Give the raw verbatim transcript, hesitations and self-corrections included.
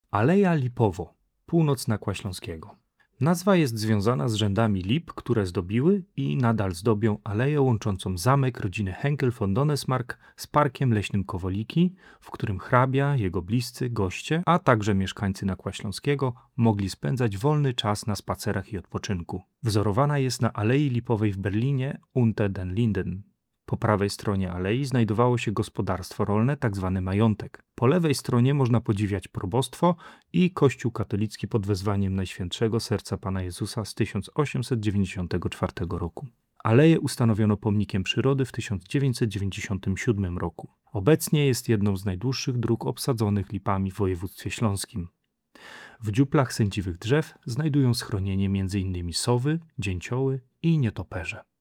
Aleja Lipowo, północ Nakła Śląskiego. Nazwa jest związana z rzędami lip, które zdobiły i nadal zdobią aleję łączącą zamek rodziny Henkel von Donesmarck z parkiem leśnym Kowoliki, w którym hrabia, jego bliscy, goście, a także mieszkańcy Nakła Śląskiego mogli spędzać wolny czas na spacerach i odpoczynku. Wzorowana jest na Alei Lipowej w Berlinie Unter den Linden. Po prawej stronie alei znajdowało się gospodarstwo rolne, tzw. majątek. Po lewej stronie można podziwiać probostwo i kościół katolicki pod wezwaniem Najświętszego Serca Pana Jezusa z tysiąc osiemset dziewięćdziesiątego czwartego roku. Aleję ustanowiono pomnikiem przyrody w tysiąc dziewięćset dziewięćdziesiątym siódmym roku. Obecnie jest jedną z najdłuższych dróg obsadzonych lipami w województwie śląskim. W dziuplach sędziwych drzew znajdują schronienie m.in. sowy, dzięcioły i nietoperze.